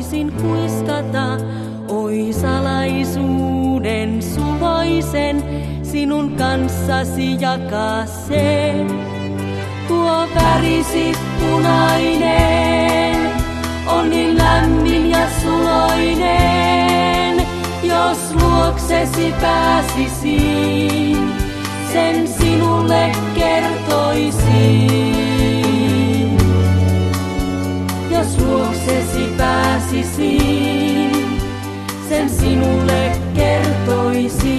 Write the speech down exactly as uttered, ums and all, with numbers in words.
voisin kuiskata, oi salaisuuden suloisen, sinun kanssasi jakaa se. Tuo värisi punainen on niin lämmin ja suloinen, jos luoksesi pääsisin, sen sinulle kertoisin. Jos luoksesi pääsisin, sen sinulle kertoisin.